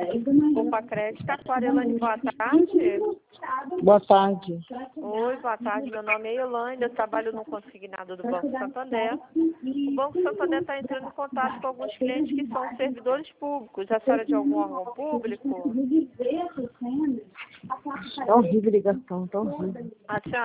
Opa, Crédito Aquarelane, boa tarde. Boa tarde. Oi, boa tarde. Meu nome é Elaine, eu trabalho no consignado do Banco Santander. O Banco Santander está entrando em contato com alguns clientes que são servidores públicos. A senhora é de algum órgão público? Tá horrível a ligação, tá horrível. A senhora